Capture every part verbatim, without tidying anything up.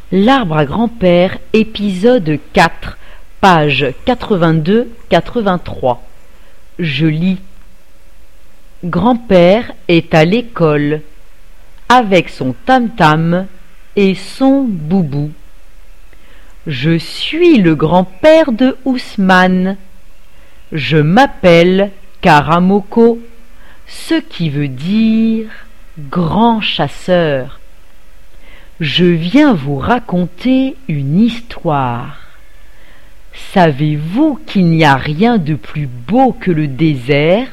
L'arbre à grand-père, épisode quatre, pages quatre-vingt-deux à quatre-vingt-trois. Je lis. Grand-père est à l'école, avec son tam-tam et son boubou. Je suis le grand-père de Ousmane. Je m'appelle Karamoko, ce qui veut dire grand chasseur. Je viens vous raconter une histoire. Savez-vous qu'il n'y a rien de plus beau que le désert?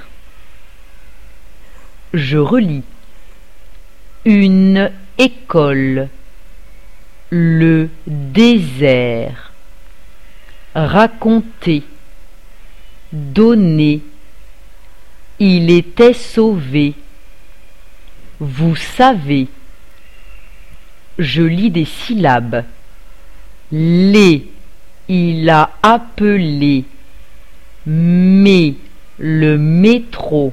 Je relis. Une école. Le désert. Raconter. Donner. Il était sauvé. Vous savez. Je lis des syllabes. Les, il a appelé. Mais, le métro.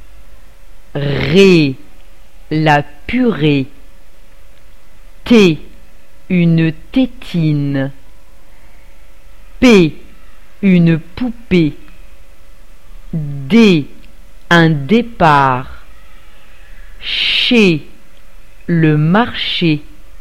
Ré, la purée. T, une tétine. P, une poupée. D, un départ. Chez, le marché.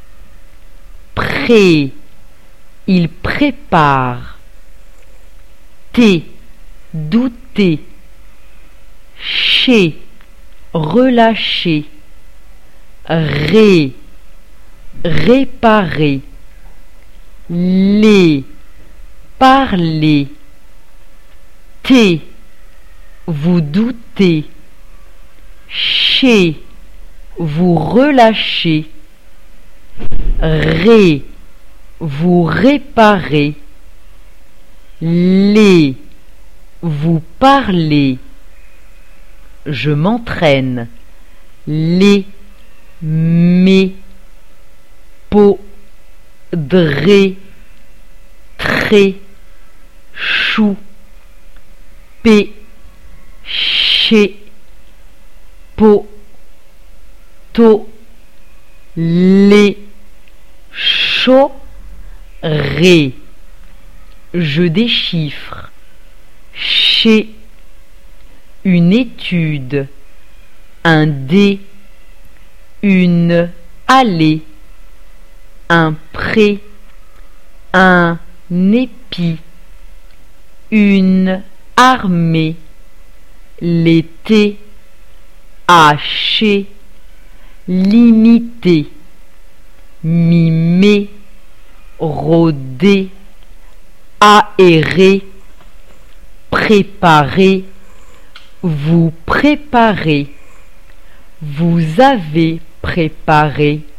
Pré, il prépare. T, douter. Chez, relâcher. Ré, réparer. Les, parler. T, vous doutez. Chez, vous relâchez. Ré, vous réparez. Les, vous parlez. Je m'entraîne. Les, mes, po, dré, tré, chou, p, chez, po, to, les, chaud, ré. Je déchiffre. Chez, une étude. Un dé. Une allée. Un pré. Un épi. Une armée. L'été. Haché. Limité. Mimer. Rôder. Aérer. Préparer. Vous préparez. Vous avez préparé.